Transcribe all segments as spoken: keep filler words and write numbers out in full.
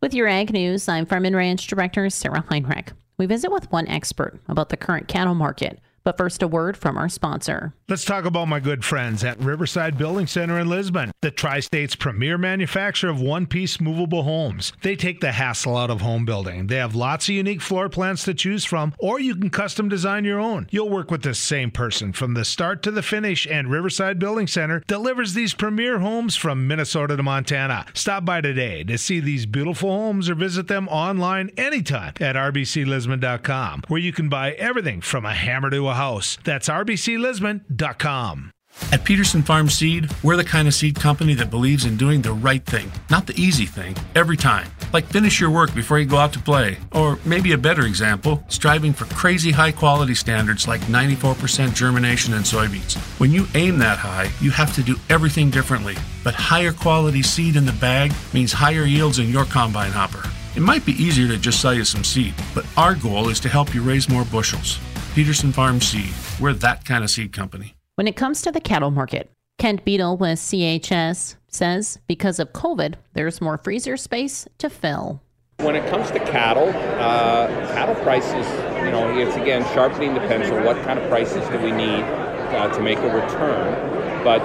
With your Ag News, I'm Farm and Ranch Director Sarah Heinrich. We visit with one expert about the current cattle market. But first, a word from our sponsor. Let's talk about my good friends at Riverside Building Center in Lisbon, the Tri-State's premier manufacturer of one-piece movable homes. They take the hassle out of home building. They have lots of unique floor plans to choose from, or you can custom design your own. You'll work with the same person from the start to the finish, and Riverside Building Center delivers these premier homes from Minnesota to Montana. Stop by today to see these beautiful homes or visit them online anytime at r b c lisbon dot com, where you can buy everything from a hammer to a house. That's r b c lisbon dot com. At Peterson Farm Seed, we're the kind of seed company that believes in doing the right thing, not the easy thing, every time. Like finish your work before you go out to play. Or maybe a better example, striving for crazy high quality standards like ninety-four percent germination in soybeans. When you aim that high, you have to do everything differently. But higher quality seed in the bag means higher yields in your combine hopper. It might be easier to just sell you some seed, but our goal is to help you raise more bushels. Peterson Farm Seed. We're that kind of seed company. When it comes to the cattle market, Kent Beadle with C H S says because of COVID, there's more freezer space to fill. When it comes to cattle, uh, cattle prices, you know, it's again sharpening the pencil. What kind of prices do we need uh, to make a return? But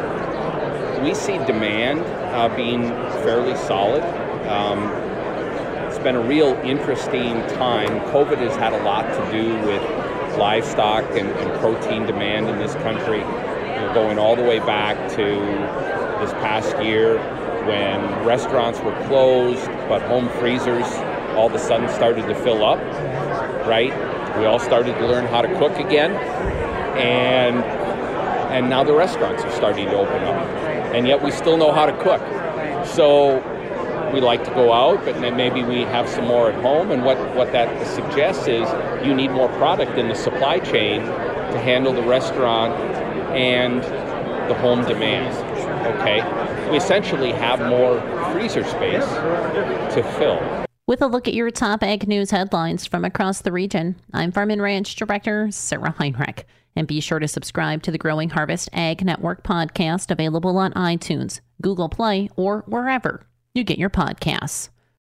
we see demand uh, being fairly solid. Um, it's been a real interesting time. COVID has had a lot to do with livestock and, and protein demand in this country, you know, going all the way back to this past year when restaurants were closed, but home freezers all of a sudden started to fill up, right? We all started to learn how to cook again, and and now the restaurants are starting to open up, and yet we still know how to cook. So we like to go out, but then maybe we have some more at home. And what, what that suggests is you need more product in the supply chain to handle the restaurant and the home demand. Okay? We essentially have more freezer space to fill. With a look at your top Ag News headlines from across the region, I'm Farm and Ranch Director Sarah Heinrich. And be sure to subscribe to the Growing Harvest Ag Network podcast, available on iTunes, Google Play, or wherever you get your podcasts.